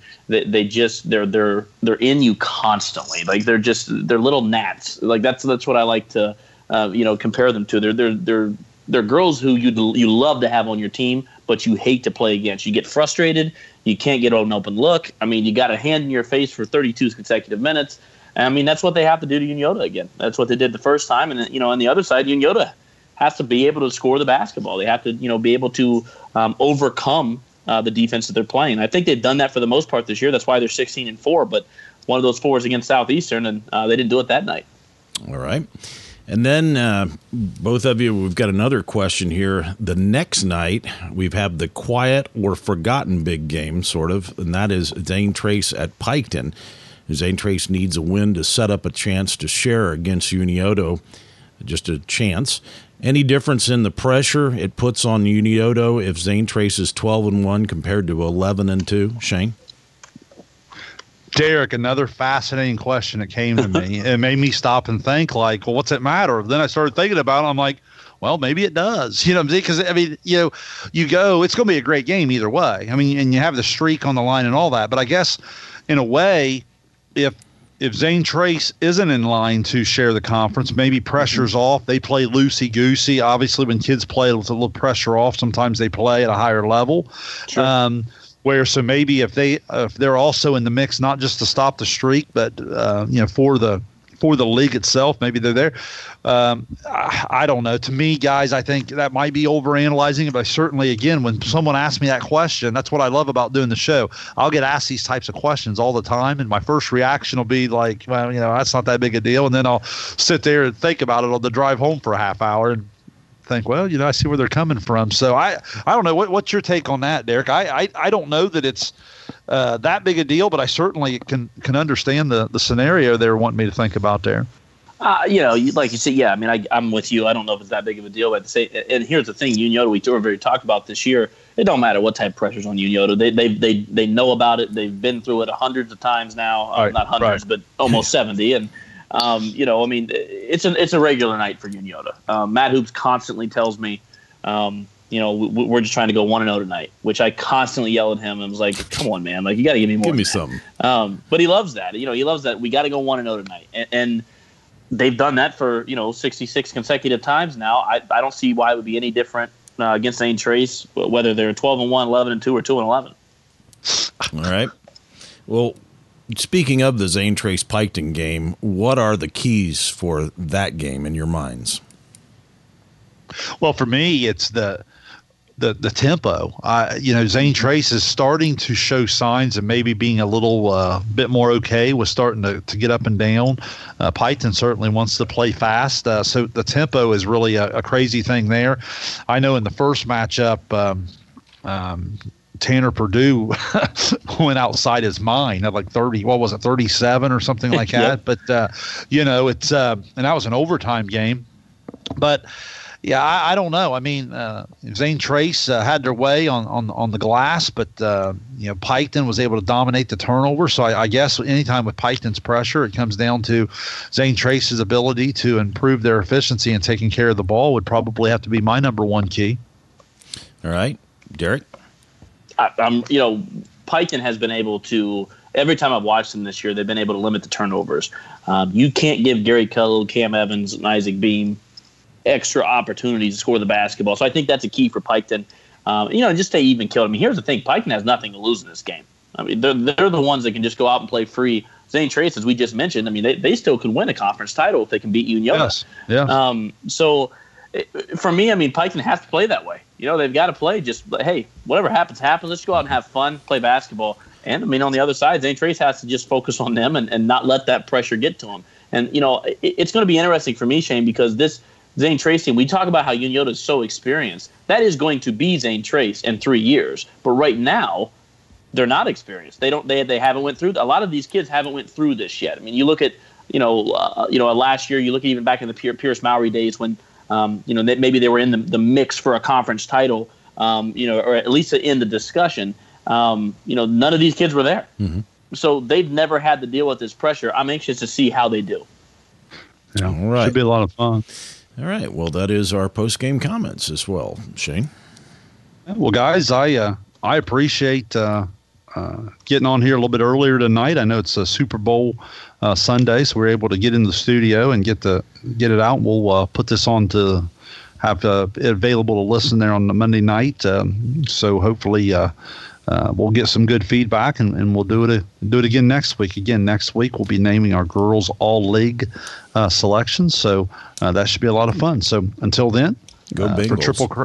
they're in you constantly. Like they're little gnats. Like that's what I like to compare them to. They're girls who you love to have on your team, but you hate to play against. You get frustrated. You can't get an open look. I mean, you got a hand in your face for 32 consecutive minutes. And I mean, that's what they have to do to Uniota again. That's what they did the first time. And, on the other side, Uniota has to be able to score the basketball. They have to, be able to overcome the defense that they're playing. I think they've done that for the most part this year. That's why they're 16-4. But one of those 4s against Southeastern, and they didn't do it that night. All right. And then both of you, we've got another question here. The next night, we've had the quiet or forgotten big game, sort of, and that is Zane Trace at Piketon. Zane Trace needs a win to set up a chance to share against Uniota, just a chance. Any difference in the pressure it puts on Uniota if Zane Trace is 12-1 compared to 11-2? Shane? Derek, another fascinating question that came to me. It made me stop and think, like, well, what's it matter? Then I started thinking about it. I'm like, well, maybe it does. You know what I'm saying? Because, I mean, you go, it's going to be a great game either way. I mean, and you have the streak on the line and all that. But I guess, in a way, if if Zane Trace isn't in line to share the conference, maybe pressure's off. They play loosey-goosey. Obviously, when kids play with a little pressure off, sometimes they play at a higher level. Sure. So maybe if they're also in the mix, not just to stop the streak, but for the league itself, maybe they're there. I don't know. To me, guys, I think that might be overanalyzing it. But certainly, again, when someone asks me that question, that's what I love about doing the show. I'll get asked these types of questions all the time, and my first reaction will be like, well, that's not that big a deal. And then I'll sit there and think about it on the drive home for a half hour and think, well, I see where they're coming from. So I don't know. What's your take on that, Derek? I don't know that it's that big a deal, but I certainly can understand the scenario they're wanting me to think about there. Like you said, yeah. I mean, I'm with you. I don't know if it's that big of a deal, but and here's the thing: Unioto, we already talked about this year. It don't matter what type of pressure's on Unioto. They know about it. They've been through it hundreds of times now. Not hundreds, but almost 70. And it's a regular night for Unioto. Matt Hoops constantly tells me, we're just trying to go 1-0 tonight, which I constantly yell at him. I was like, come on, man. Like, you got to give me more. Give me something. But he loves that. He loves that. We got to go 1-0 tonight. And they've done that for, 66 consecutive times now. I don't see why it would be any different against Zane Trace, whether they're 12-1, 11-2, or 2-11. All right. Well, speaking of the Zane Trace Piketon game, what are the keys for that game in your minds? Well, for me, it's the tempo. Zane Trace is starting to show signs of maybe being a little bit more okay with starting to get up and down. Piketon certainly wants to play fast, so the tempo is really a crazy thing there. I know in the first matchup, Tanner Purdue went outside his mind at like 37 or something like that. Yep. But it's and that was an overtime game. But yeah, I don't know. I mean, Zane Trace had their way on the glass, but Piketon was able to dominate the turnover. So I guess anytime with Piketon's pressure, it comes down to Zane Trace's ability to improve their efficiency and taking care of the ball would probably have to be my number one key. All right, Derek. Piketon has been able to. Every time I've watched them this year, they've been able to limit the turnovers. You can't give Gary Cudlow, Cam Evans, and Isaac Beam extra opportunities to score the basketball. So I think that's a key for Piketon. Just stay even killed. I mean, here's the thing. Piketon has nothing to lose in this game. I mean, they're the ones that can just go out and play free. Zane Trace, as we just mentioned, I mean, they still can win a conference title if they can beat Unioto. Yes. So for me, I mean, Piketon has to play that way. They've got to play just, hey, whatever happens. Let's go out and have fun, play basketball. And, I mean, on the other side, Zane Trace has to just focus on them and not let that pressure get to him. And, it's going to be interesting for me, Shane, because this Zane Trace team, we talk about how Unioto is so experienced. That is going to be Zane Trace in 3 years. But right now, they're not experienced. They haven't went through. A lot of these kids haven't went through this yet. I mean, you look at, last year, you look at even back in the Pierce Mowry days when, maybe they were in the mix for a conference title, or at least in the discussion. None of these kids were there. Mm-hmm. So they've never had to deal with this pressure. I'm anxious to see how they do. Yeah, all right. Should be a lot of fun. All right. Well, that is our post-game comments as well. Shane? Well, guys, I appreciate getting on here a little bit earlier tonight. I know it's a Super Bowl Sunday, so we're able to get in the studio and get it out. We'll put this on to have it available to listen there on the Monday night. So hopefully we'll get some good feedback, and we'll do it again next week. Again, next week we'll be naming our girls all-league selections, so that should be a lot of fun. So until then, go Bengals. For Triple Crown.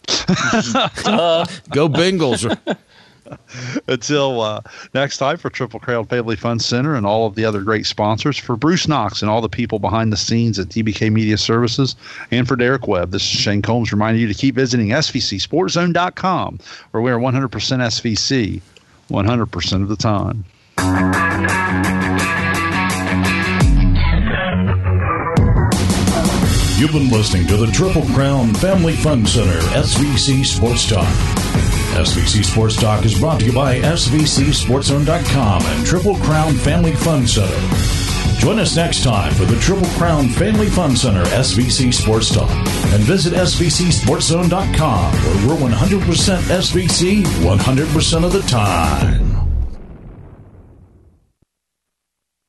Go Bengals. Until next time, for Triple Crown Family Fun Center and all of the other great sponsors, for Bruce Knox and all the people behind the scenes at DBK Media Services, and for Derek Webb, this is Shane Combs reminding you to keep visiting SVCSportZone.com, where we are 100% SVC 100% of the time. You've been listening to the Triple Crown Family Fun Center SVC Sports Talk. SVC Sports Talk is brought to you by SVCSportZone.com and Triple Crown Family Fun Center. Join us next time for the Triple Crown Family Fun Center SVC Sports Talk, and visit SVCSportZone.com, where we're 100% SVC 100% of the time.